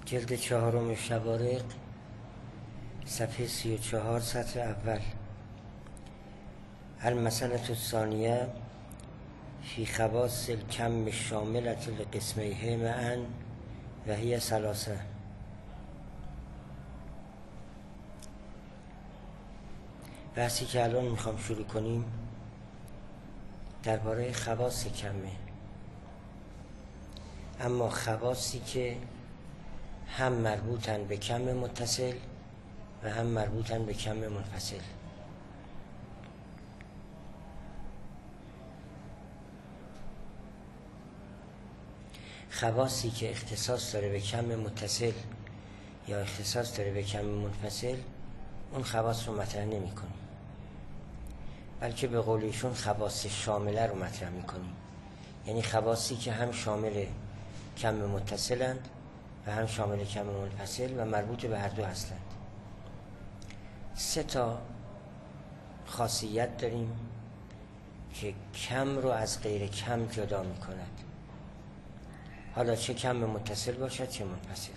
جلد 4 شوارق، صفحه 34، سطر اول. المسألة الثانیه فی خواص الکم الشاملة لقسمیه معا و هی ثلاثه. بحثی که الان میخوام شروع کنیم درباره خواص کمه، اما خواصی که هم مربوطن به کم متصل و هم مربوطن به کم منفصل. خواصی که اختصاص داره به کم متصل یا اختصاص داره به کم منفصل، اون خواص رو مطرح نمی کنیم، بلکه به قول ایشون خواص شامله رو مطرح می کنیم. یعنی خواصی که هم شامل کم متصلند و هم شامل کم منفصل و مربوط به هر دو هستند. 3 خاصیت داریم که کم رو از غیر کم جدا می کند، حالا چه کم متصل باشد چه منفصل.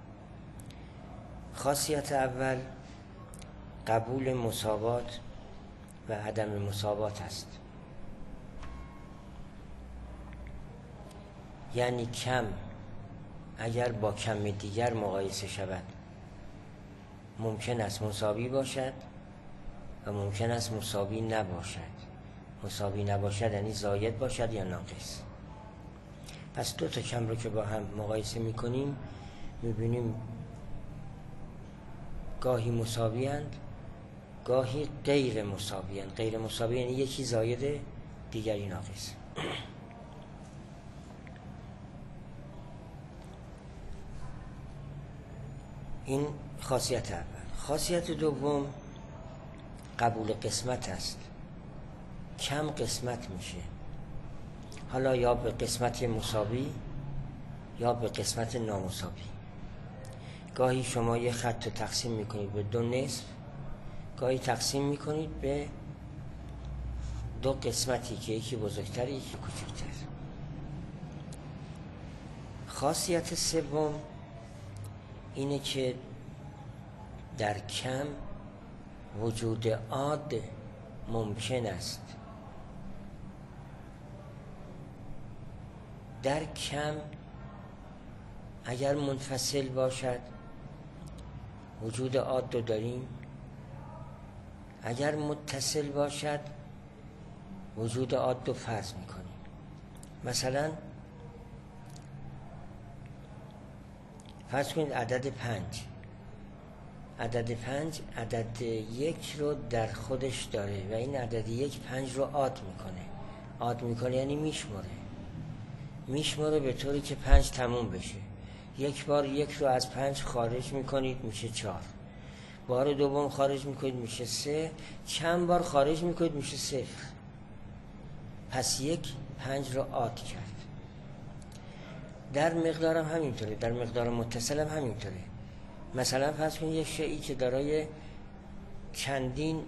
خاصیت اول قبول مساوات و عدم مساوات است. یعنی کم اگر با کم دیگر مقایسه شود ممکن است مساوی باشد و ممکن است مساوی نباشد. مساوی نباشد یعنی زاید باشد یا ناقص. پس 2 کم رو که با هم مقایسه میکنیم میبینیم گاهی مساوی اند، گاهی غیر مساوی اند. غیر مساوی یعنی یکی زاید دیگری ناقص. این خاصیت اول. خاصیت دوم قبول قسمت است. کم قسمت میشه، حالا یا به قسمت مساوی یا به قسمت نامساوی. گاهی شما یه خط رو تقسیم میکنید به 2 نصف، گاهی تقسیم میکنید به 2 قسمتی که یکی بزرگتر یکی کوچکتر. خاصیت سوم اینه که در کم وجود عاد ممکن است. در کم اگر منفصل باشد وجود عاد رو داریم، اگر متصل باشد وجود عاد رو فرض میکنیم. مثلا فرض کنید عدد 5 عدد 1 رو در خودش داره و این عدد 1 5 رو عاد میکنه. عاد میکنه یعنی میشمره به طوری که 5 تموم بشه. یک بار 1 رو از 5 خارج میکنید میشه 4، بار دوم خارج میکنید میشه 3، چند بار خارج میکنید میشه 0. پس 1 5 رو عاد کرد. در مقدار هم همینطوره، در مقدار متصل هم همینطوره. مثلا فرض کنید یک شیئی که دارای چندین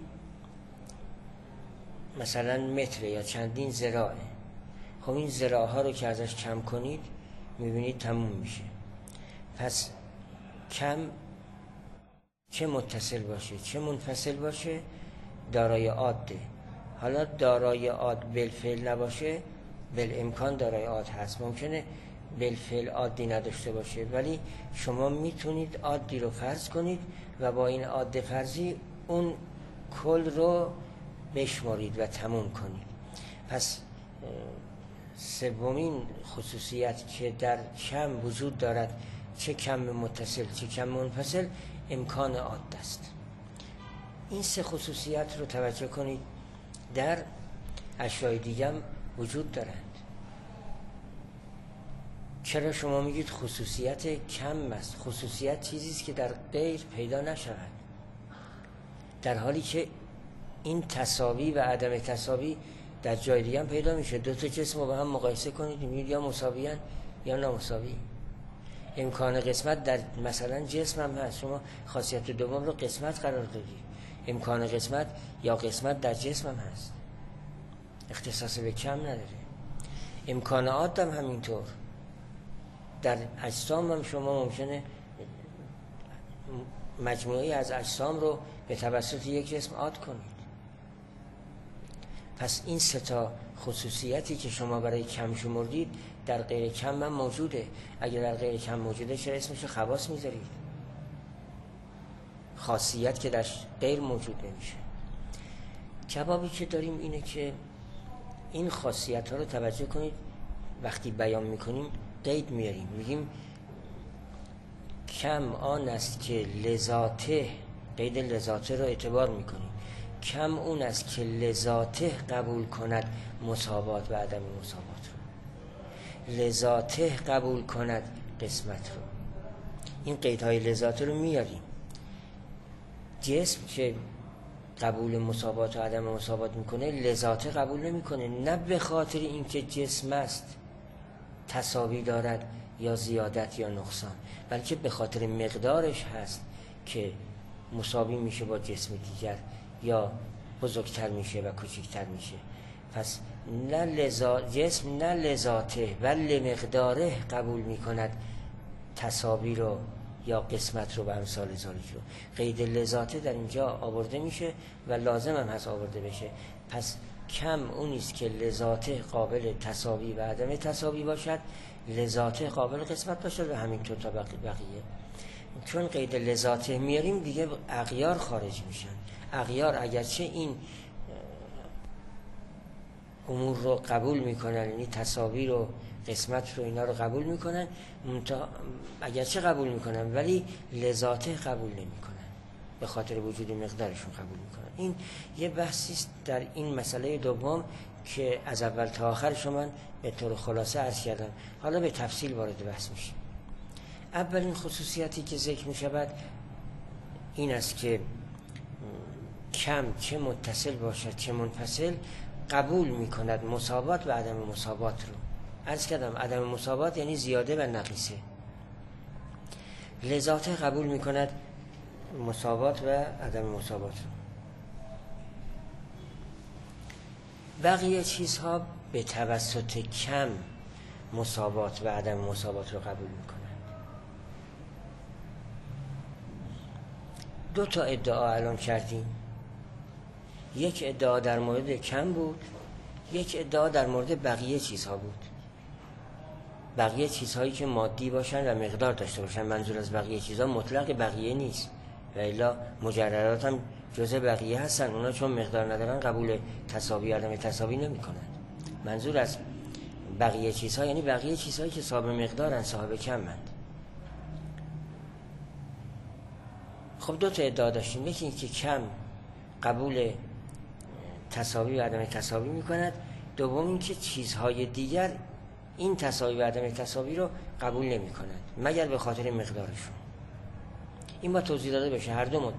مثلا متر یا چندین ذراعه، خب این ذراع ها رو که ازش کم کنید میبینید تموم میشه. پس کم چه متصل باشه چه منفصل باشه دارای عاده. حالا دارای عاد بالفعل نباشه، بالامکان دارای عاد هست. ممکنه بالفعل عادی نداشته باشه، ولی شما میتونید عادی رو فرض کنید و با این عاد فرضی اون کل رو بشمارید و تموم کنید. پس سومین خصوصیت که در کم وجود دارد، چه کم متصل چه کم منفصل، امکان عاد است. این 3 خصوصیت رو توجه کنید در اشیاء دیگه هم وجود دارند. چرا شما میگید خصوصیت کم است؟ خصوصیت چیزی است که در غیر پیدا نشود، در حالی که این تساوی و عدم تساوی در جای دیگه هم پیدا میشه. 2 جسم رو با هم مقایسه کنید میبینید یا مساویان یا نامساوی. امکان قسمت در مثلا جسم هم هست. شما خاصیت دوم رو قسمت قرار دادید، امکان قسمت یا قسمت در جسم هم هست، اختصاص به کم نداره. امکان عاد هم همینطور. در اجسام هم شما ممکنه مجموعه از اجسام رو به توسط یک جسم عاد کنید. پس این سه تا خصوصیتی که شما برای کم شمردید در غیر کم هم موجوده. اگر در غیر کم موجوده چرا اسمش خواص میذارید؟ خاصیت که در غیر موجود نمیشه. جوابی که داریم اینه که این خاصیت ها رو توجه کنید. وقتی بیان میکنیم قید میاریم، میگیم کم آن است که لذاته، قید لذاته رو اعتبار میکنیم، کم اون است که لذاته قبول کند مساوات و عدم مساوات رو، لذاته قبول کند قسمت رو. این قیدهای لذاته رو میاریم. جسم که قبول مساوات و عدم مساوات میکنه لذاته قبول نمیکنه، نه به خاطر اینکه جسم است تساوی دارد یا زیادت یا نقصان، بلکه به خاطر مقدارش هست که مساوی میشه با جسم دیگر یا بزرگتر میشه و کوچکتر میشه. پس نه جسم نه لذاته ولی مقداره قبول میکند تساوی رو یا قسمت رو و امثال ذالک رو. قید لذاته در اینجا آورده میشه و لازم هم هست آورده بشه. پس کم اونیست که لذاته قابل تساوی و عدم تساوی باشد، لذاته قابل قسمت باشد و همینطور تا بقیه. چون قید لذاته میاریم دیگه اغیار خارج میشن. اغیار اگرچه این امور رو قبول میکنن، یعنی تساوی رو قسمت رو اینا رو قبول میکنن، اگرچه قبول میکنن ولی لذاته قبول نمیکنن، به خاطر وجود مقدارشون قبول میکنن. این یه بحثی است در این مسئله دوم که از اول تا آخر شما به طور خلاصه عرض کردم. حالا به تفصیل وارد بحث میشیم. اولین خصوصیتی که ذکر میشود این است که کم چه متصل باشد چه منفصل قبول میکند مساوات و عدم مساوات رو. عرض کردم عدم مساوات یعنی زیاده و نقیصه. لذاته قبول میکند مساوات و عدم مساوات رو. بقیه چیزها به توسط کم مساوات و عدم مساوات رو قبول میکنند. دو تا ادعا الان کردیم. یک ادعا در مورد کم بود، یک ادعا در مورد بقیه چیزها بود. بقیه چیزهایی که مادی باشن و مقدار داشته باشن. منظور از بقیه چیزها مطلق بقیه نیست، و الا مجررات هم جزء بقیه هستن. اونا چون مقدار ندارن قبول تساوی عدم تساوی نمی کنن. منظور از بقیه چیزها یعنی بقیه چیزهایی که صاحب مقدارن، صاحب کمند. خب دو تا ادعا داشتیم. یکی این که کم قبول تساوی و عدم تساوی می کند. دوم این که چیزهای دیگر این تساوی و عدم تساوی رو قبول نمی کنند مگر به خاطر مقدارشون. این با توضیح داده بشه. هر دو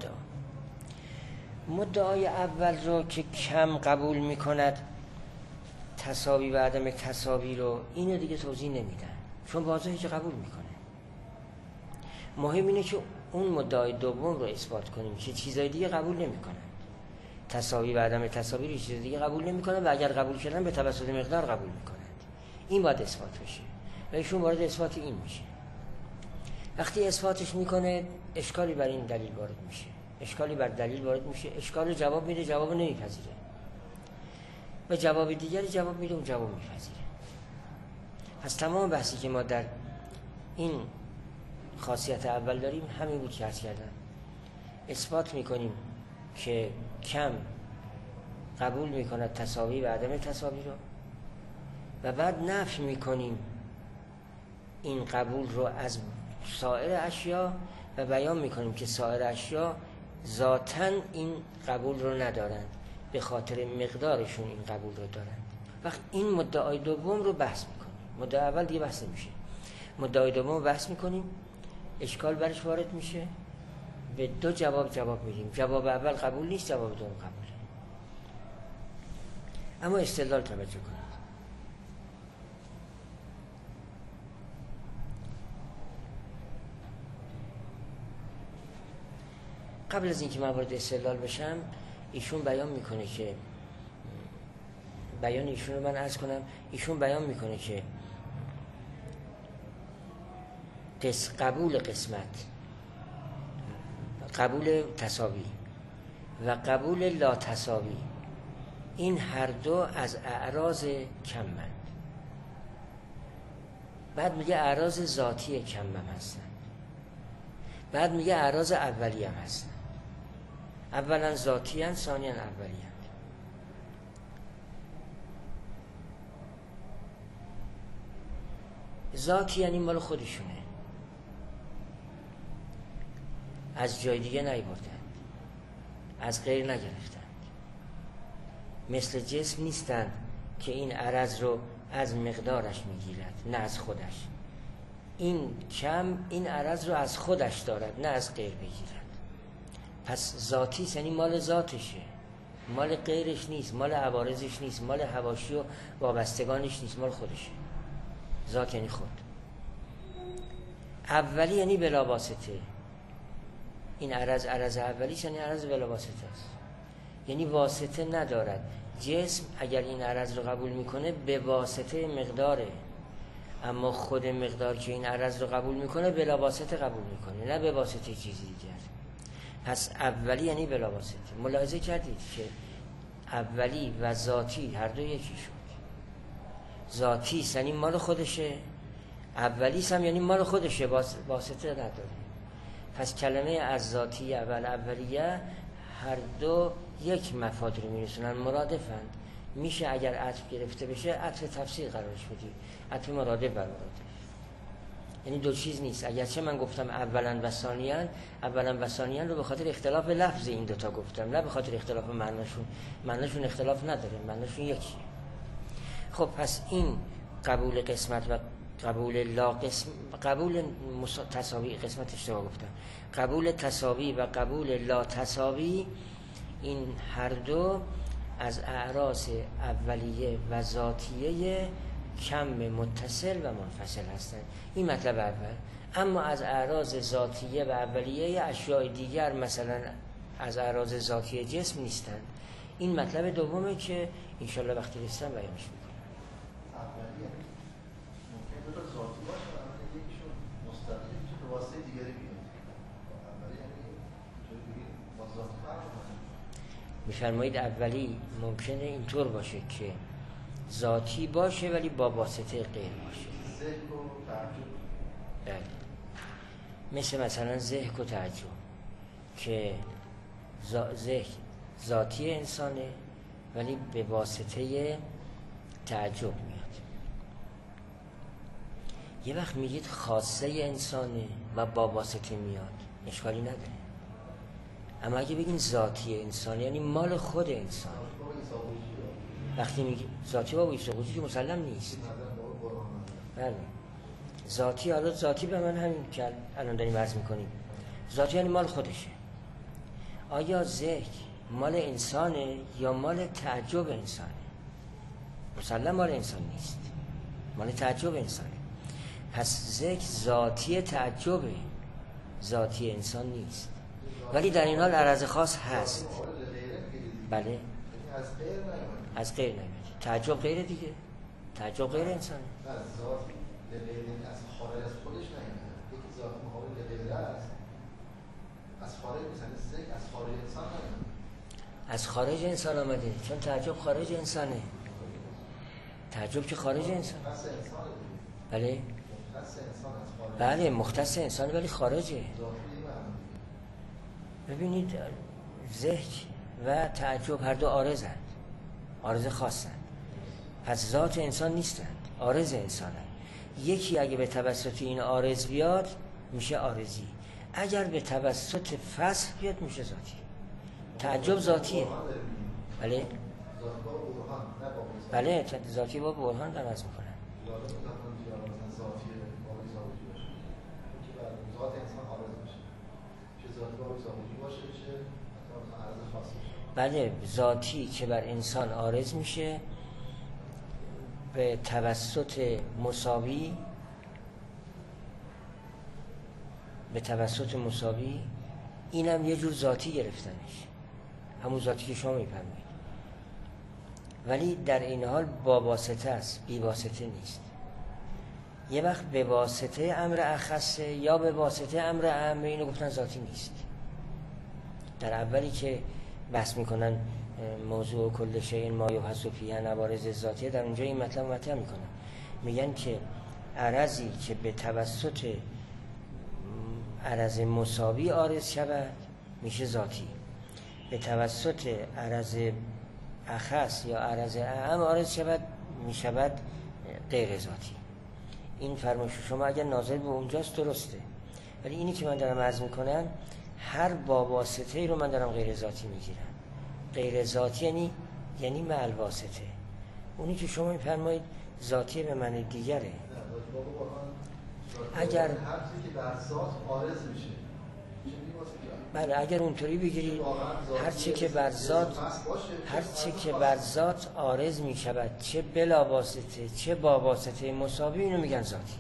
مدعای اول رو که کم قبول می کند تساوی و عدم تساوی رو، اینو دیگه توضیح نمیدن چون واضحه که قبول میکنه. مهم اینه که اون مدعای دوم رو اثبات کنیم که چیزای دیگه قبول نمیکنن. تساوی و عدم تساوی رو چیز دیگه قبول نمیکنن و اگر قبول کردن به توسط مقدار قبول میکنن. این باید اثبات بشه و ایشون وارد اثبات این میشه. وقتی اثباتش میکنه اشکالی بر این دلیل وارد میشه، اشکالی بر دلیل وارد میشه، اشکال جواب میده، جواب نمیپذیره و جواب دیگری جواب میده، اون جواب میپذیره. پس تمام بحثی که ما در این خاصیت اول داریم همین بود که عرض کردم. اثبات میکنیم که کم قبول میکند تساوی و عدم تساوی رو و بعد نفی میکنیم این قبول رو از سایر اشیا و بیان میکنیم که سایر اشیا ذاتاً این قبول رو ندارند، به خاطر مقدارشون این قبول رو دارند. وقت این مدعای دوم رو بحث میکنیم. مدعای اول دیگه بحث نمیشه. مدعای دوم رو بحث میکنیم، اشکال برش وارد میشه، به دو جواب میدیم. جواب اول قبول نیست، جواب دوم قبوله. اما استدلال توجه کنید. قبل از اینکه من وارد استدلال بشم، ایشون بیان میکنه که بیان ایشون رو من عرض کنم. ایشون بیان میکنه که قبول قسمت قبول تساوی و قبول لا تساوی، این هر دو از اعراض کمند. بعد میگه اعراض ذاتی کمم هستن، بعد میگه اعراض اولی هم هستن. اولا ذاتی هستن، ثانیا اولی هستن. ذاتی یعنی مال خودشونه، از جای دیگه نیاوردند، از غیر نگرفتند. مثل جسم نیستند که این عرض رو از مقدارش میگیرد، نه از خودش. این کم این عرض رو از خودش دارد، نه از غیر بگیرد. پس ذاتی یعنی مال ذاتشه، مال غیرش نیست، مال عوارضش نیست، مال حواشی و وابستگانش نیست، مال خودشه. ذات یعنی خود. اولی یعنی بلا واسطه. این عرض اولیش یعنی عرض بلا واسطه است، یعنی واسطه ندارد. جسم اگر این عرض رو قبول میکنه به واسطه مقداره، اما خود مقدار که این عرض رو قبول میکنه بلا واسطه قبول میکنه، نه به واسطه چیزی دیگر. پس اولی یعنی بلا واسطه. ملاحظه کردید که اولی و ذاتی هر دو یکی شد. ذاتی یعنی مال خودشه، اولی هم یعنی مال خودشه، واسطه نداره. پس کلمه از ذاتی اول اولیه هر دو یک مفاد رو میرسونن، مرادفند. میشه اگر عطف گرفته بشه عطف تفسیر قرارش بدی، عطف مرادف بر مرادف. یعنی دو چیز نیست. اگرچه من گفتم اولا و ثانیاً، اولا و ثانیاً رو به خاطر اختلاف لفظ این دوتا گفتم، نه به خاطر اختلاف معناشون. معناشون اختلاف نداره، معناشون یکیه. خب پس این قبول قسمت و قبول لا قسم، قبول تساوی، قسمت اشتباه گفتم، قبول تساوی و قبول لا تساوی، این هر دو از اعراض اولیه و ذاتیه کم متصل و منفصل هستند. این مطلب اول. اما از اعراض ذاتیه و اولیه اشیاء دیگر، مثلا از اعراض ذاتی جسم نیستند. این مطلب دومه که انشالله وقتی رسیدم بیانش میکنم. می‌فرمایید اولی ممکنه اینطور باشه که ذاتی باشه ولی با واسطه غیر باشه. بله. مثلا ذهن و تعجب که ذهن ذاتی انسانه ولی به واسطه تعجب میاد. یه وقت میگید خاصه انسانه و با واسطه میاد، اشکالی نداره. اما اگه بگین ذاتی انسان یعنی مال خود انسان، وقتی میگی ذاتی با ویساقوزی که مسلم نیست. بله ذاتی، حالا ذاتی به من همین که الان داریم عرض میکنیم، ذاتی یعنی مال خودشه. آیا ذکر مال انسانه یا مال تعجب انسانه؟ مسلم مال انسان نیست، مال تعجب انسانه. پس ذکر ذاتی تعجبه، ذاتی انسان نیست، ولی در این حال عرض خاص هست. بله از غیر نمیاد. تعجب غیر دیگه، تعجب غیر انسانه. از ذات غیر، از خارج از خودش نمیاد. یکی ذات مقابل غیر است، از خارج مثلا ذکر از خارج انسان نمیاد. از خارج انسان آمده، چون تعجب خارج انسانه. تعجب که خارج انسان. مختص انسانه. بله مختص انسان از خارج. بله مختص انسانه ولی خارجه. ببینید ذهن و تعجب هر دو عارضند، عارض خاصند. پس ذات انسان نیستند، عارض انسانند. یکی اگه به توسط این عارض بیاد میشه عارضی، اگر به توسط فصل بیاد میشه ذاتی. تعجب ذاتیه. بله بله ذاتی با برهان در عرض میکنن. بله ذاتی که بر انسان عارض میشه به توسط مساوی، به توسط مساوی، اینم یه جور ذاتی گرفتنش، همون ذاتی که شما میفرمایید، ولی در این حال با واسطه است، بی واسطه نیست. یه وقت به واسطه امر اخصه یا به واسطه امر عام، اینو گفتن ذاتی نیست. در اولی که بحث میکنن موضوع کل شیء ما یبحث فیه عوارض ذاتیه، در اونجا این مطلب مطرح میکنن، میگن که عرضی که به توسط عرض مساوی عارض شود میشه ذاتی، به توسط عرض اخص یا عرض اعم عارض شود میشود غیر ذاتی. این فرمایش شما اگر ناظر به اونجاست درسته، ولی اینی که من دارم عرض میکنم هر با واسطه ای رو من دارم غیر ذاتی میگیرم. غیر ذاتی یعنی مع الواسطه. اونی که شما میفرمایید ذاتی به معنی دیگره. اگر هر چیزی که بر ذات عارض میشه، بله اگر اونطوری بگیرید هر چی که بر ذات عارض می شود چه بلا واسطه چه با واسطه مساوی، اینو میگن ذاتی.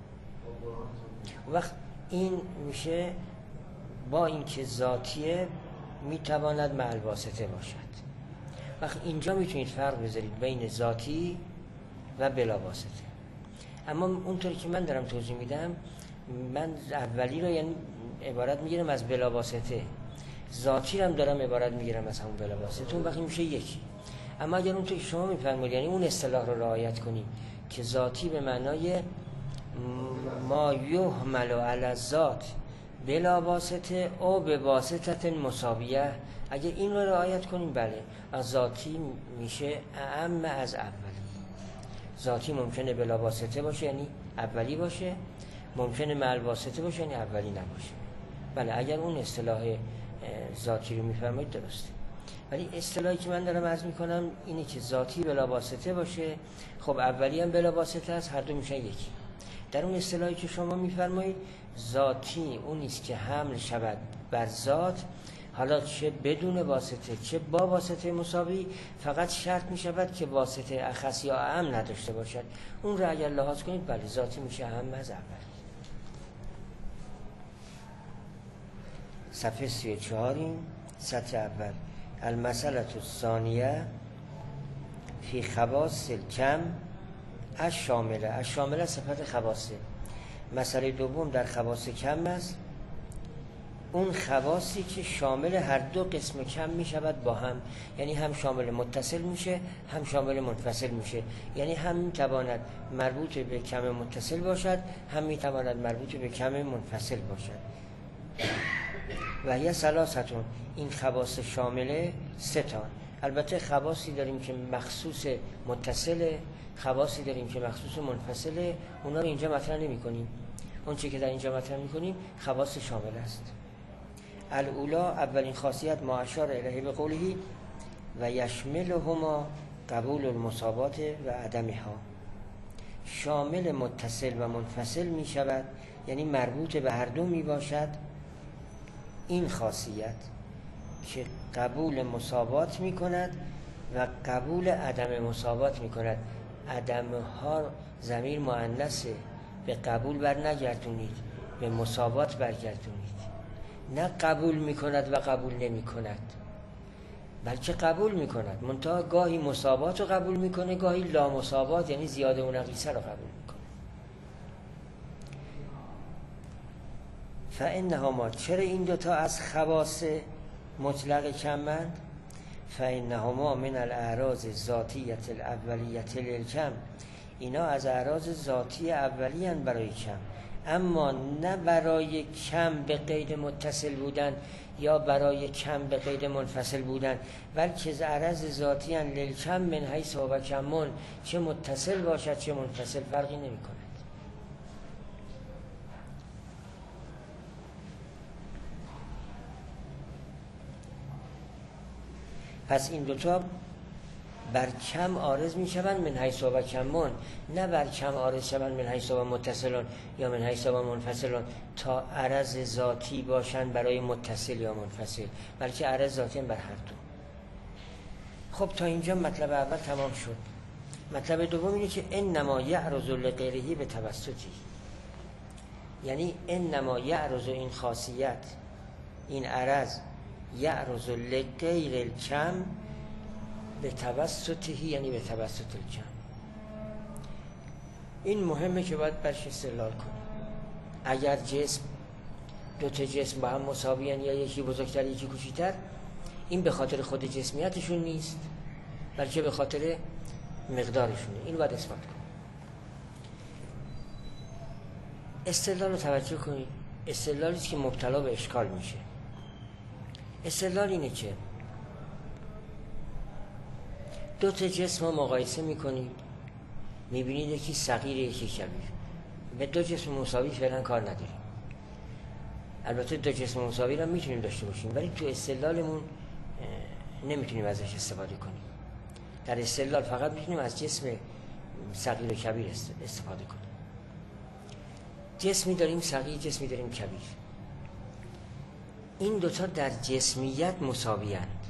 وقت این میشه با اینکه ذاتیه میتواند مع الواسطه باشد. وقت اینجا میتونید فرق بذارید بین ذاتی و بلا واسطه. اما اونطوری که من دارم توضیح میدم، من اولی رو یعنی عبارت میگیرم از بلا واسطه، ذاتی هم دارم عبارت میگیرم از همون بلا واسطه، اون وقتی میشه یکی. اما اگر اون که شما میفرمایید یعنی اون اصطلاح رو رعایت کنیم که ذاتی به معنای ما یحمل علی الذات بلا واسطه او به واسطه مساویه، اگر این رو رعایت کنیم بله از ذاتی میشه اعم از اولی. ذاتی ممکنه بلا واسطه باشه یعنی اولی باشه، ممکنه مع الواسطه باشه یعنی اولی نباشه. بله اگر اون اصطلاح ذاتی رو میفرمایید درسته، ولی اصطلاحی که من دارم عرض میکنم اینه که ذاتی بلا واسطه باشه، خب اولی هم بلا واسطه است، هر دو میشن یکی. در اون اصطلاحی که شما میفرمایید ذاتی اون است که حمل شود بر ذات، حالا چه بدون واسطه چه با واسطه مساوی، فقط شرط می شود که واسطه اخص یا اعم نداشته باشد. اون را اگر لحاظ کنید بله ذاتی میشه اعم از اول. صفحه 34 سطر اول. المسئله الثانیه فی خواص الکم الشامله صفت خواصه. مسئله دوم در خواص کم است، اون خواصی که شامل هر دو قسم کم می شود با هم، یعنی هم شامل متصل میشه هم شامل منفصل میشه، یعنی هم می تواند مربوط به کم متصل باشد هم می تواند مربوط به کم منفصل باشد. و یه ثلاثتون، این خواص شامله سه تا. البته خواصی داریم که مخصوص متصله، خواصی داریم که مخصوص منفصله، اونا رو اینجا مطرح نمی کنیم. اون چی که در اینجا مطرح می کنیم خواص شامل است. الاولا اولین خاصیت ما اشار الیه به قوله و یشملهما قبول المساوات و عدمها، شامل متصل و منفصل می شود یعنی مربوط به هر دو می باشد. این خاصیت که قبول مساوات می کند و قبول عدم مساوات می کند. عدم ها ضمیر مؤنثه، به قبول بر نگردونید، به مساوات برگردونید. نه قبول می کند و قبول نمی کند، بلکه قبول می کند، منتها گاهی مساوات رو قبول می کنه، گاهی لا مساوات یعنی زیاده و نقیصه رو قبول می کنه. فانهما، چرا این دوتا از خواص مطلق کمند؟ فانهما من الاعراض ذاتیت الاولیت للکم، اینا از اعراض ذاتی اولی هستند برای کم، اما نه برای کم به قید متصل بودن یا برای کم به قید منفصل بودن، بلکه اعراض ذاتی هستند للکم من حیث هو کمون، چه متصل باشد چه منفصل فرقی نمی کند. پس این دوتا بر کم عارض می شوند من حیث و کمون، نه بر کم عارض شوند من حیث و متصلون یا من حیث و منفصلون تا عرض ذاتی باشند برای متصل یا منفصل، بلکه عرض ذاتی بر هر دو. خب تا اینجا مطلب اول تمام شد. مطلب دوم اینه که انما یعرض لغیره به توسطی، یعنی انما یعرض، این خاصیت این عرض یعرض لغیر الکم به توسطی، یعنی به توسط الکم. این مهمه که باید برش استدلال کنیم. اگر جسم دو تا جسم با هم مساویان یا یکی بزرگتر یکی کوچیک‌تر، این به خاطر خود جسمیتشون نیست، بلکه به خاطر مقدارشونه. اینو باید اثبات کنیم. استدلال رو توجه کنید. استدلالی است که مبتلا به اشکال میشه. استدلال اینه که دو تا جسم رو مقایسه میکنید، میبینید یکی صغیر یکی کبیر. به دو جسم مساوی فعلا کار نداریم. البته دو جسم مساوی رو میتونیم داشته باشیم، ولی تو استدلالمون نمیتونیم ازش استفاده کنیم. در استدلال فقط میتونیم از جسم صغیر و کبیر استفاده کنیم. جسمی داریم صغیر، جسمی داریم کبیر. این دوتا در جسمیت مساوی‌اند،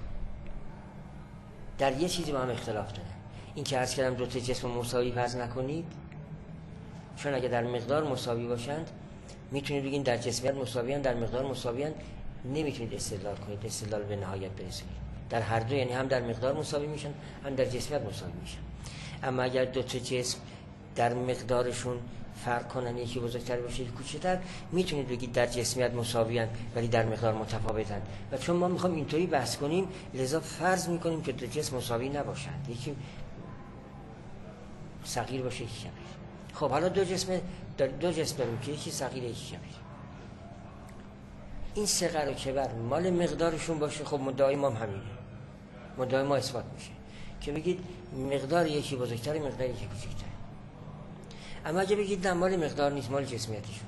در یه چیزی با هم اختلاف دارن. این که عرض کردم دو تا جسم مساوی فرض نکنید، چون اگه در مقدار مساوی باشند میتونید بگین در جسمیت مساوی‌اند، در مقدار مساوی‌اند، نمیتونید استدلال کنید، استدلال به نهایت برسونید. در هر دو، یعنی هم در مقدار مساوی میشن هم در جسمیت مساوی میشن. اما اگر دو تا جسم در مقدارشون فرق کنن، یکی بزرگتر باشه یکی کوچکتر، میتونید بگید در جسمیت مساویان ولی در مقدار متفاوتن. و چون ما میخوام اینطوری بحث کنیم، لذا فرض میکنیم که دو جسم مساوی نباشند، یکی صغیر باشه یکی کبیر. خب حالا دو جسم داریم که یکی صغیر یکی کبیر. این صغر و کبر مال مقدارشون باشه، خب مدعای ما هم همینه، مدعای ما اثبات میشه که بگید مقدار یکی بزرگتر مقدار یکی کوچکتر. اما اگه بگید نه مال مقدار نیست، مال جسمیتشون،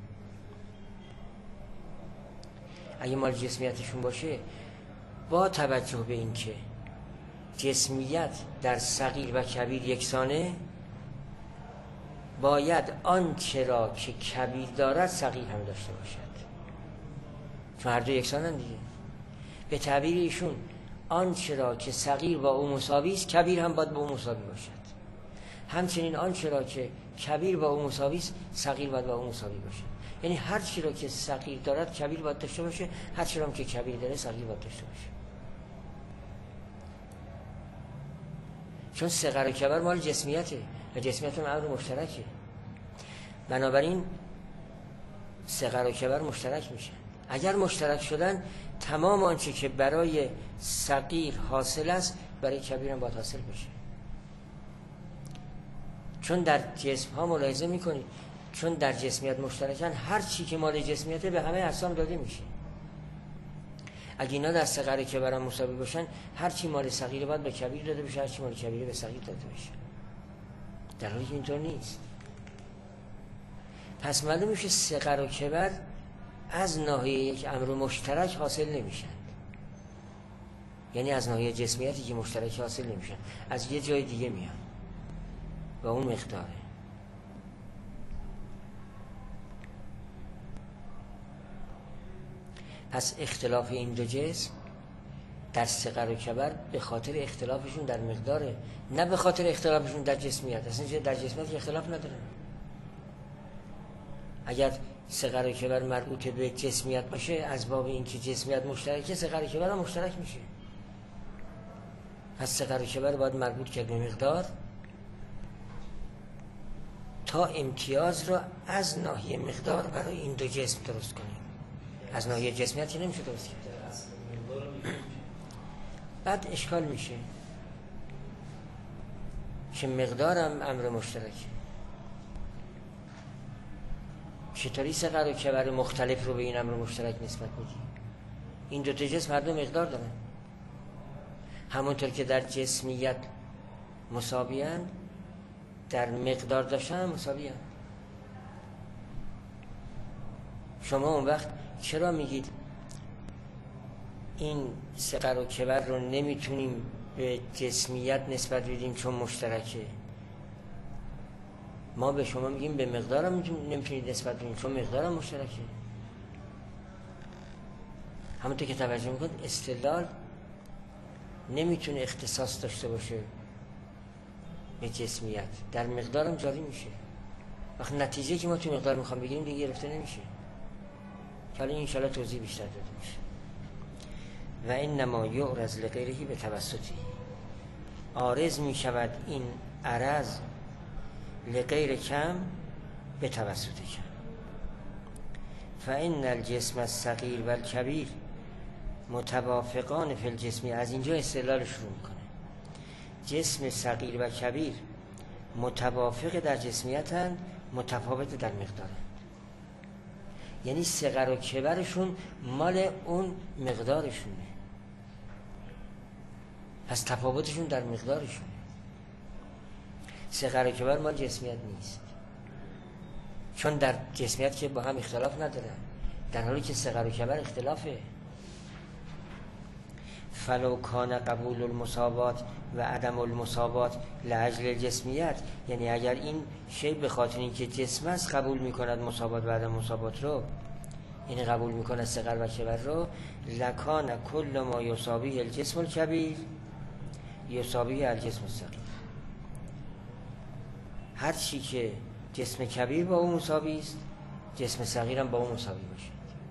اگه مال جسمیتشون باشه، با توجه به این که جسمیت در صغیر و کبیر یکسانه، باید آنچه را که کبیر دارد صغیر هم داشته باشد، چون هر دو یکسانن دیگه. به تعبیر ایشون آنچه را که صغیر با او مساوی است، کبیر هم باید با او مساوی باشد. همچنین آنچه را که کبیر با او مساوی است، صغیر باید با او مساوی باشه. یعنی هر چی را که صغیر دارد کبیر باید داشته باشه، هر چی را که کبیر داره صغیر باید داشته باشه. چون صغر و کبر مال جسمیته و جسمیت هم امر مشترکه. بنابراین صغر و کبر مشترک میشن. اگر مشترک شدن، تمام آنچه که برای صغیر حاصل است برای کبیر هم باید حاصل بشه. چون در جسم ها ملاحظه میکنید، چون در جسمیت مشترکن، هر چی که مال جسمیته به همه اجسام داده میشه. اگه اینا در صغر کبر هم مساوی باشن، هر چی مال صغیر باید به کبیر داده بشه، هر چی مال کبیر به صغیر داده بشه. در حالی که اینطور نیست. پس معلوم میشه صغر و کبر از ناحیه یک امر مشترک حاصل نمیشن. یعنی از ناحیه جسمیتی که مشترک حاصل نمیشن، از یه جای دیگه میان و اون مقداره. پس اختلاف این دو جسم در صغر و کبر به خاطر اختلافشون در مقداره، نه به خاطر اختلافشون در جسمیت. اصلا در جسمیت اختلاف ندارن. اگر صغر و کبر مربوط به جسمیت باشه، از باب اینکه جسمیت مشترکه، صغر و کبر هم مشترک میشه. پس صغر و کبر باید مربوط کرد به مقدار تا امتیاز را از ناحیه مقدار برای این دو جسم درست کنیم. از ناحیه جسمیت که نمیشه درست کرد. بعد اشکال میشه که مقدارم امر مشترکه. چطوری صغر و کبر مختلف رو به این امر مشترک نسبت میدی؟ این دو تا جسم هر دو مقدار دارن. همونطور که در جسمیت مساوی‌اند، در مقدار داشتن هم مساوی‌اند. شما اون وقت چرا میگید این صغر و کبر رو نمیتونیم به جسمیت نسبت بدیم چون مشترکه؟ ما به شما میگیم به مقدار هم نمیتونید نسبت بدیم چون مقدار هم مشترکه. همونطور که توجه میکنید، استدلال نمیتونه اختصاص داشته باشه به جسمیت، در مقدار هم جاری میشه. وقتی نتیجه که ما تو مقدار میخوام بگیریم دیگه گرفته نمیشه. حالا انشاءالله توضیح بیشتر داده میشه. و انما یعرض لغیره به توسطی، عارض میشود این عرض لغیر کم به توسط کم. فإن الجسم الصغیر و الکبیر متوافقان فی الجسم. از اینجا استدلالش رو میکنه. جسم صغیر و کبیر متوافق در جسمیتن، متفاوت در مقدارن. یعنی صغر و کبرشون مال اون مقدارشونه، پس تفاوتشون در مقدارشونه. صغر و کبر مال جسمیت نیست، چون در جسمیت که با هم اختلاف ندارن، در حالی که صغر و کبر اختلافه. فلو کان قبول المساوات و عدم المساوات لاجل جسمیت، یعنی اگر این شی به خاطر اینکه جسم است قبول میکند مساوات و عدم مساوات رو، یعنی قبول میکند صغر و کبر رو، لکان کل ما یساویه الجسم الکبیر یساویه الجسم الصغیر. هر چی که جسم کبیر با اون مساوی است، جسم صغیر هم با اون مساوی باشه،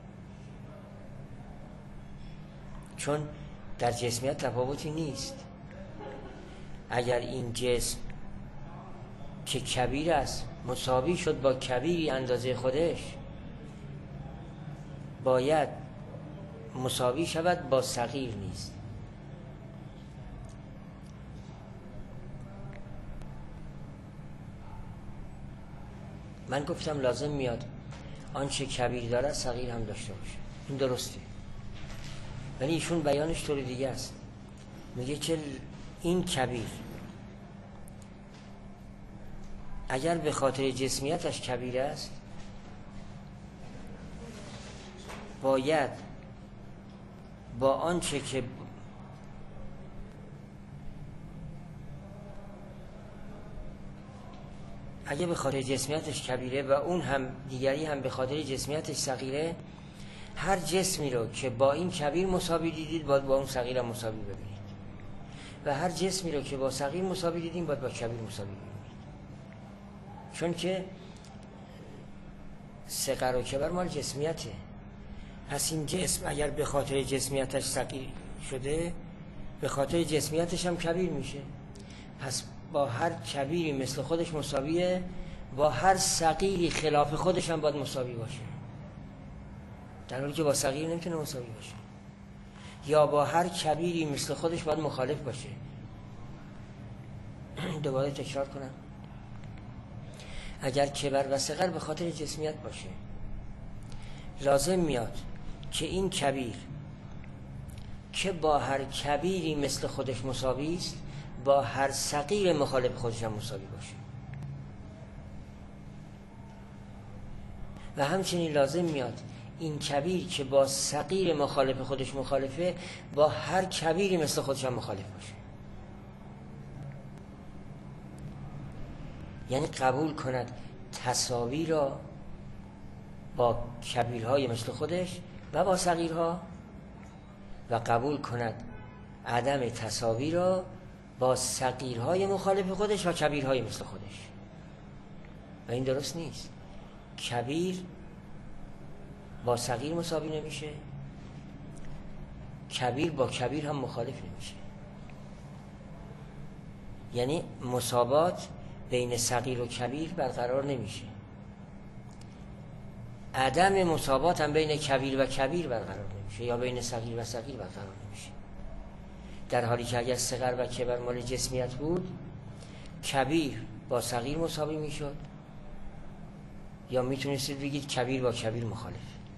چون در جسمیت تفاوتی نیست. اگر این جسم که کبیر است مساوی شد با کبیری اندازه خودش، باید مساوی شود با صغیر نیست. من گفتم لازم میاد آنچه کبیر داره صغیر هم داشته باشه، این درسته، ولی ایشون بیانش طور دیگه است. میگه که این کبیر اگر به خاطر جسمیتش کبیر است، باید با آنچه که اگه به خاطر جسمیتش کبیره و اون هم دیگری هم به خاطر جسمیتش صغیره، هر جسمی رو که با این کبیر مساوی دیدید باید با اون صغیر هم مساوی ببینید، و هر جسمی رو که با صغیر مساوی دیدید باید با کبیر مساوی ببینید، چون که صغر و کبر مال جسمیته. پس این جسم اگر به خاطر جسمیتش صغیر شده، به خاطر جسمیتش هم کبیر میشه. پس با هر کبیری مثل خودش مساویه، با هر صغیری خلاف خودش هم باید مساوی باشه، در حالی که با صغیر نمیتونه مساوی باشه. یا با هر کبیری مثل خودش باید مخالف باشه. دوباره تکرار کنم، اگر کبر و صغر به خاطر جسمیت باشه، لازم میاد که این کبیر که با هر کبیری مثل خودش مساوی است، با هر صغیر مخالف خودش هم مساوی باشه. و همچنین لازم میاد این کبیر که با صغیر مخالف خودش مخالفه، با هر کبیری مثل خودش هم مخالف باشه. یعنی قبول کند تساوی را با کبیرهای مثل خودش و با صغیرها، و قبول کند عدم تساوی را با صغیرهای مخالف خودش و کبیرهای مثل خودش. و این درست نیست. کبیر با صغیر مساوی نمیشه، کبیر با کبیر هم مخالف نمیشه. یعنی مساوات بین صغیر و کبیر برقرار نمیشه، عدم مساوات هم بین کبیر و کبیر برقرار نمیشه، یا بین صغیر و صغیر برقرار نمیشه. در حالی که اگر صغر و کبر مال جسمیت بود، کبیر با صغیر مساوی میشد، یا میتونستید بگید کبیر با کبیر مخالف.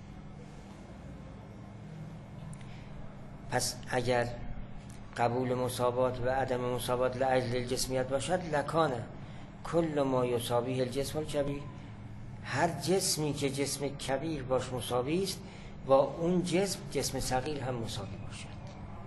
پس اگر قبول مساوات و عدم مساوات لاجل الجسمیت باشد، لکانه کل ما یساویه الجسم الکبیر، هر جسمی که جسم کبیر باش مساوی است، با اون جسم صغیر هم مساوی باشد.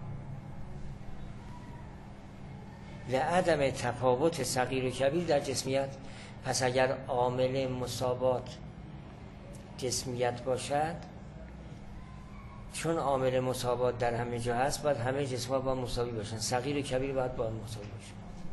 لعدم تفاوت صغیر و کبیر در جسمیت. پس اگر عامل مساوات جسمیت باشد، چون عامل مساوات در همه جا هست، باید همه جسم‌ها با مساوی باشن، صغیر و کبیر باید با مساوی باشن.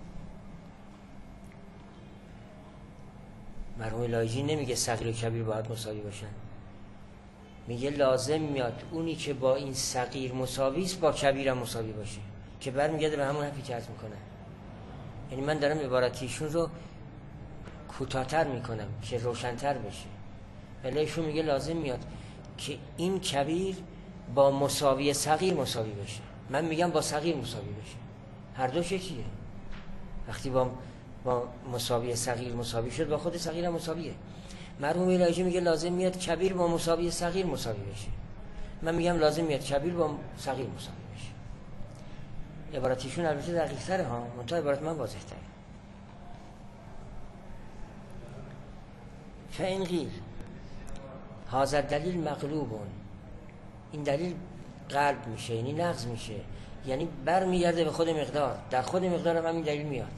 مرحوم لایجی نمیگه صغیر و کبیر باید مساوی باشن، میگه لازم میاد اونی که با این صغیر مساوی است با کبیر هم مساوی باشه، که برمیگرده به همون حرفی که عرض میکنه. یعنی من دارم عبارتیشون رو کوتاه‌تر میکنم که روشن‌تر بشه، ولی ایشون میگه لازم میاد که این کبیر با مساوی صغیر مساوی بشه. من میگم با صغیر مساوی بشه. هر دوش یکیه. وقتی با مساوی صغیر مساوی شد، با خود صغیر هم مساویه. مرحوم الهی میگه لازم میاد کبیر با مساوی صغیر مساوی بشه. من میگم لازم میاد کبیر با صغیر مساوی بشه. عبارتیشون البته دقیق تره ها، منتها عبارت من واضح تره. فإن قیل هذا دلیل مقلوبون، این دلیل قلب میشه، یعنی نقض میشه، یعنی برمیگرده به خود مقدار. در خود مقدار هم همین دلیل میاد.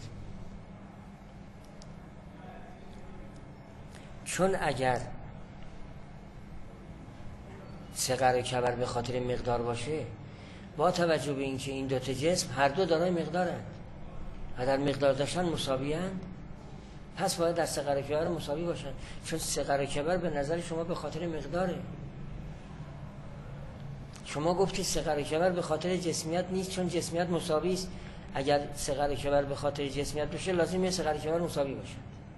چون اگر صغر و کبر به خاطر مقدار باشه، با توجه به اینکه این دوتا جسم هر دو دارای مقدارند و در مقدار داشتن مساوی‌اند، پس باید در صغر و کبر مساوی باشن. چون صغر و کبر به نظر شما به خاطر مقداره. شما گفتید صغر و کبر به خاطر جسمیت نیست، چون جسمیت مساوی است. اگر صغر و کبر به خاطر جسمیت باشه، لازمه صغر و کبر مساوی باشه.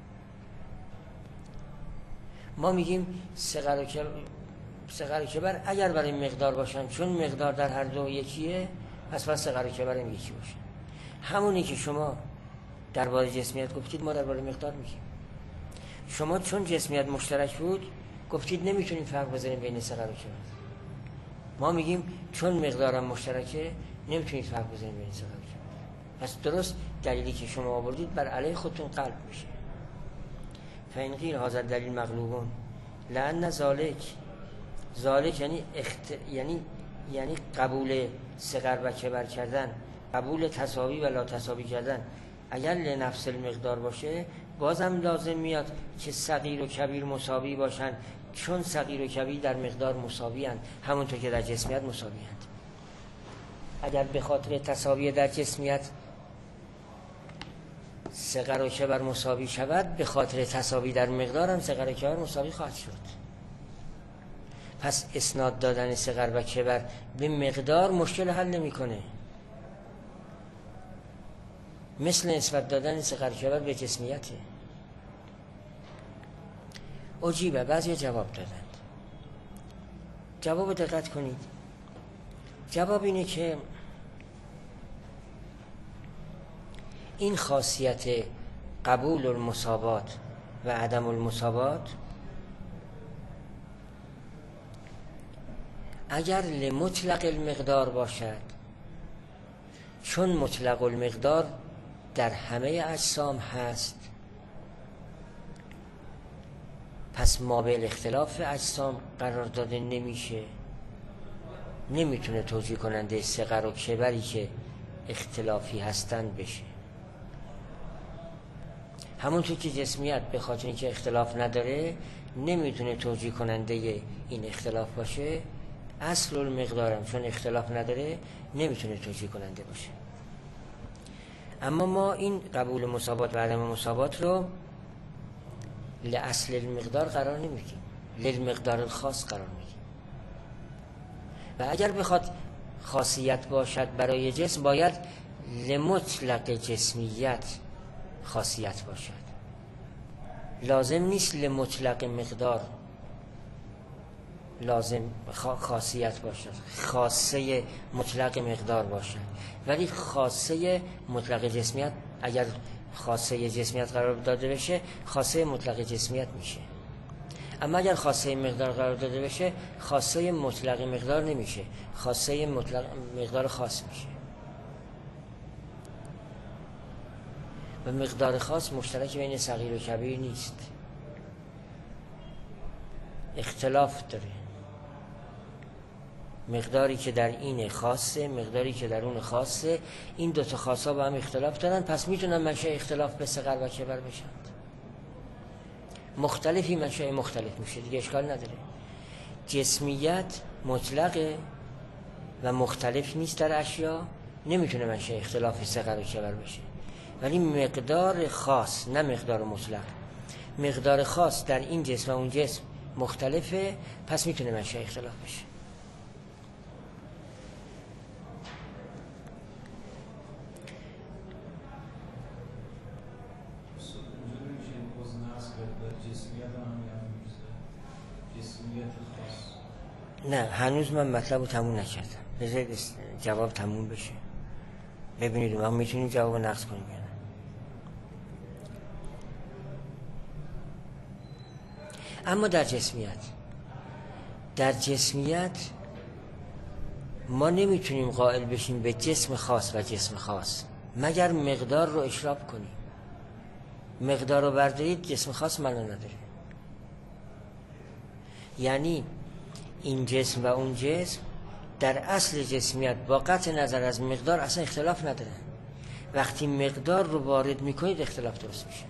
ما میگیم صغر و کبر اگر برای مقدار باشن، چون مقدار در هر دو یکیه، پس صغر و کبر هم یکی باشه. همونی که شما درباره جسمیت گفتید، ما درباره مقدار میگیم. شما چون جسمیت مشترک بود گفتید نمیتونیم فرق بزنیم بین صغر و کبر. ما میگیم چون مقدارم مشترکه نمیتونید فرق بزنید بین صغر و کبر. پس درست دلیلی که شما آوردید بر علیه خودتون قلب میشه. فإن قیل هذا دلیل مغلوبون لأن ذالک یعنی قبول صغر و کبر کردن، قبول تساوی و لا تساوی کردن. اگر لنفس المقدار باشه، بازم لازم میاد که صغیر و کبیر مساوی باشن، چون صغیر و کبیر در مقدار مساوی هستند، همونطور که در جسمیت مساوی هستند. اگر به خاطر تساوی در جسمیت صغر و کبر مساوی شود، به خاطر تساوی در مقدار هم صغر و کبر مساوی خواهد شد. پس اسناد دادن صغر و کبر به مقدار مشکل حل نمیکنه، مثل نسبت دادن صغر و کبر به جسمیته. عجیبه، بعضی جواب دادند. جواب دقت کنید. جواب اینه که این خاصیت قبول المساوات و عدم المساوات اگر لمطلق المقدار باشد، چون مطلق المقدار در همه اجسام هست، پس مابعد اختلاف اجسام قرار داده نمیشه، نمیتونه توجیه کننده صغر و کبری که اختلافی هستند بشه. همونطور که جسمیت به خاطر اینکه اختلاف نداره نمیتونه توجیه کننده این اختلاف باشه، اصل المقدارم چون اختلاف نداره نمیتونه توجیه کننده باشه. اما ما این قبول مساوات و عدم مساوات رو لأصل المقدار قرار نمیدیم، للمقدار الخاص قرار میدیم. و اگر بخواد خاصیت باشد برای جسم، باید لمطلق جسمیت خاصیت باشد. لازم نیست لمطلق مقدار لازم خاصیت باشد، خاصه مطلق مقدار باشد. ولی خاصه مطلق جسمیت، اگر خاصه جسمیت قرار داده بشه، خاصه مطلق جسمیت میشه. اما اگر خاصه مقدار قرار داده بشه، خاصه مطلق مقدار نمیشه، خاصه مطلق مقدار خاص میشه. و مقدار خاص مشترک بین صغیر و کبیر نیست، اختلاف داره. مقداری که در این خاصه، مقداری که در اون خاصه، این دوتا خاصا با هم اختلاف دارن، پس میتونن منشأ اختلاف به صغر و کبر بشند. مختلفی منشأ مختلف میشه، دیگه اشکال نداره. جسمیت مطلقه و مختلف نیست در اشیا، نمیتونه منشأ اختلاف صغر و کبر بشه. ولی مقدار خاص، نه مقدار مطلق، مقدار خاص در این جسم و اون جسم مختلفه، پس میتونه منشأ اختلاف بشه. نه هنوز من مطلب رو تموم نکردم، بذارید جواب تموم بشه ببینید ما میتونیم جواب نقص کنیم یا نه. اما در جسمیت ما نمیتونیم قائل بشیم به جسم خاص و جسم خاص مگر مقدار رو اشراب کنیم. مقدار رو بردارید جسم خاص معنا نداره. یعنی این جسم و اون جسم در اصل جسمیت با قطع نظر از مقدار اصلا اختلاف نداره. وقتی مقدار رو وارد میکنید اختلاف درست میشه.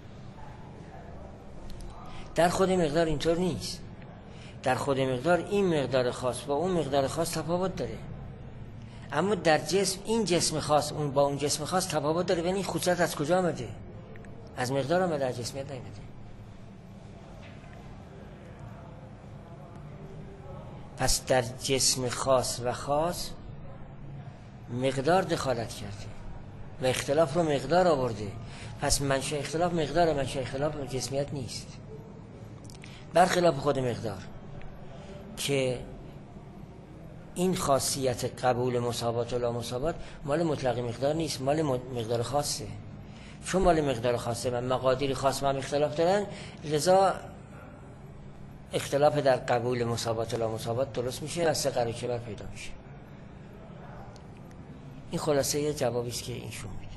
در خود مقدار اینطور نیست. در خود مقدار این مقدار خاص با اون مقدار خاص تفاوت داره، اما در جسم این جسم خاص اون با اون جسم خاص تفاوت داره. یعنی خصوصیت از کجا آمده؟ از مقدار آمده، از جسمیت نیامده. پس در جسم خاص و خاص مقدار دخالت کرده و اختلاف رو مقدار آورده. پس منشأ اختلاف مقدار، منشأ اختلاف جسمیت نیست، برخلاف خود مقدار که این خاصیت قبول مساوات و لا مساوات مال مطلق مقدار نیست، مال مقدار خاصه. چون مال مقدار خاصه و مقادیر خاص هم اختلاف دارن، لذا اختلاف در قبول مساوات و لا مساوات درست میشه و صغر و کبر پیدا میشه. این خلاصه یه جوابی است که ایشون میده.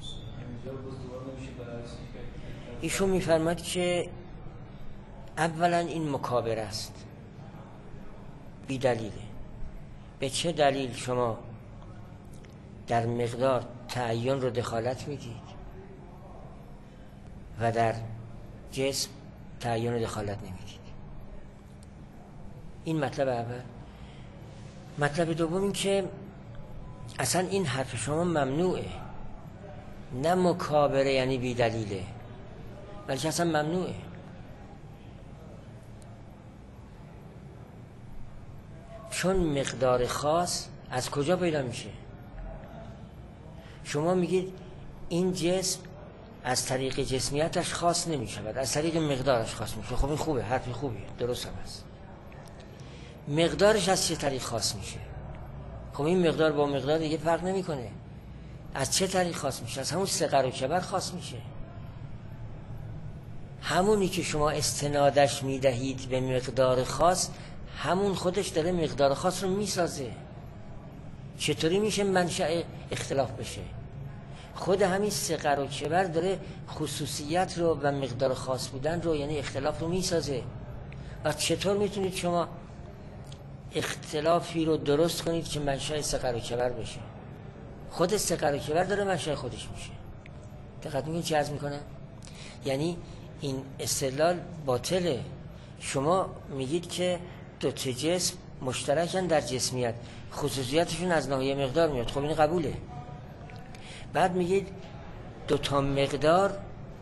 ایشون میفرماد که اولا این مکابره است، بی دلیله. به چه دلیل شما در مقدار تعین رو دخالت میدید و در جسم تعین رو دخالت نمیدید؟ این مطلب اول. مطلب دوم این که اصلا این حرف شما ممنوعه. نه مکابره یعنی بی دلیله، بلکه اصلا ممنوعه. چون مقدار خاص از کجا پیدا میشه؟ شما میگید این جسم از طریق جسمیتش خاص نمیشود، از طریق مقدارش خاص میشه. خب این خوبه، حرف خوبیه، درست هم هست. مقدارش از چه طریق خاص میشه؟ خب این مقدار با مقدار دیگه فرق نمیکنه. از چه طریق خاص میشه؟ از همون صغر و کبر خاص میشه. همونی که شما استنادش میدهید به مقدار خاص، همون خودش داره مقدار خاص رو میسازه. چطوری میشه منشأ اختلاف بشه؟ خود همین صغر و کبر داره خصوصیت رو و مقدار خاص بودن رو، یعنی اختلاف رو میسازه. و چطور میتونید شما اختلافی رو درست کنید که منشأ صغر و کبر بشه؟ خود صغر و کبر داره منشأ خودش میشه. دقت میکنید چه عرض میکنم؟ یعنی این استدلال باطله. شما میگید که دو تا جسم مشترکن در جسمیت، خصوصیتشون از ناحیه مقدار میاد. خب این قبوله. بعد میگید دو تا مقدار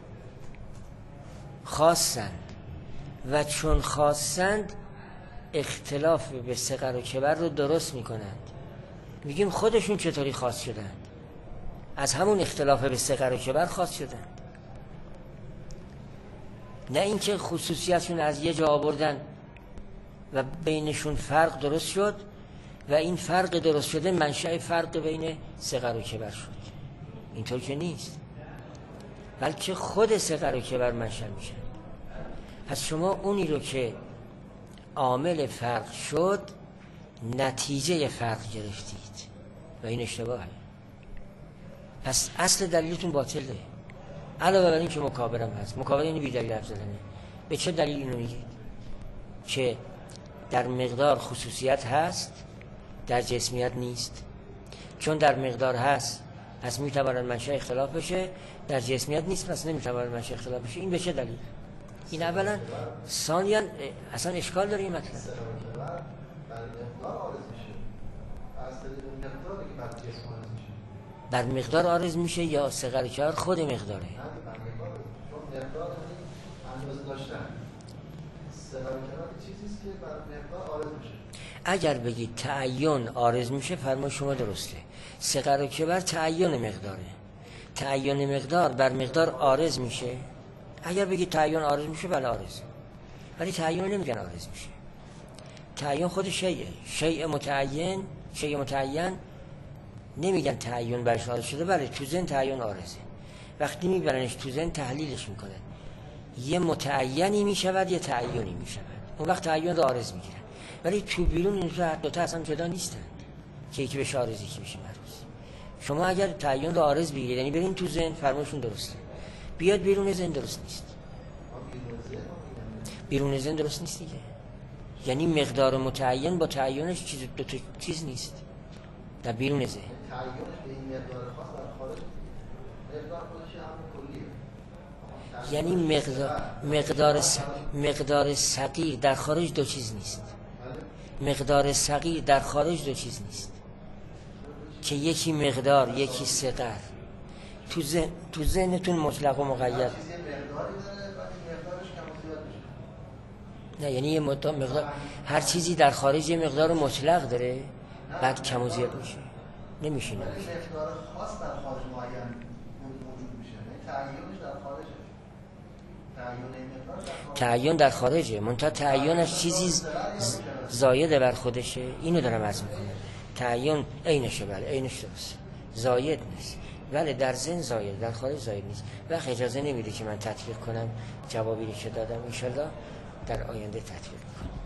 خاصند و چون خاصند اختلاف به صغر و کبر رو درست میکنند. میگیم خودشون چطوری خاص شدند؟ از همون اختلاف به صغر و کبر خاص شدند، نه اینکه خصوصیتشون از یه جا آوردن و بینشون فرق درست شد و این فرق درست شده منشأ فرق بین صغر و کبر شد. اینطور که نیست، بلکه خود صغر و کبر منشأ میشه. پس شما اونی رو که عامل فرق شد نتیجه فرق گرفتید و این اشتباهه. پس اصل دلیلتون باطله. علاوه بر این که مکابرم هست. مکابره یعنی بی دلیل حرف زدنه. به چه دلیل اینو میگید؟ که در مقدار خصوصیت هست، در جسمیت نیست. چون در مقدار هست پس میتواند منشأ اختلاف بشه، در جسمیت نیست پس نمیتواند منشأ اختلاف بشه. این به چه دلیل؟ این اولا. ثانیاً اصلا اشکال داره این مطلب. بر مقدار عارض میشه یا صغر و کبر خود مقداره؟ اگر بگید تعین عارض میشه فرمای شما درسته. صغر و کبر تعین مقداره. تعین مقدار بر مقدار عارض میشه. اگر بگید تعین عارض میشه بله عارض، ولی تعین نمیگن عارض میشه. تعین خود شیء متعین نمیگن تعین برش عارض شده. بله تو ذهن تعین عارضه، وقتی میبرنش تو ذهن تحلیلش میکنن، یه متعینی میشود یه تعینی میشود، اون وقت تعین رو عارض میگیرن. ولی تو بیرون این دوتا اصلا جدا نیستن که یکی بشه عارض یکی بشه معروض. شما اگر تعین رو عارض بگیرید یعنی برین تو ذهن، فرمایشون درسته، بیاد بیرون ذهن درست نیست. بیرون ذهن درست نیست دیگه، یعنی مقدار متعین با تعینش دو تا چیز نیست. در بیرون ذهن تعینش به این مقدار خاص در خارج مقدار خودش همون کلیه. یعنی مقدار صغیر در خارج دو چیز نیست. مقدار صغیر در خارج دو چیز نیست که یکی مقدار یکی صغر. تو ذهنتون مطلق و مقید نه، یعنی یه مقدار هر چیزی در خارج یه مقدار مطلق داره بعد کم و زیاد میشه، نمیشه. مقدار خاص در خارج معین موجود میشه، تعینش در خارجه. تعین در خارجه، منتها تعینش چیزی زایده بر خودشه. اینو دارم عرض میکنم. تعین عینشه، بله عینش درست، زاید نیست. بله در ذهن زاید، در خارج زاید نیست. وقت اجازه نمیده که من تطبیق کنم جوابی که دادم، انشالله در آینده تطبیق کنم.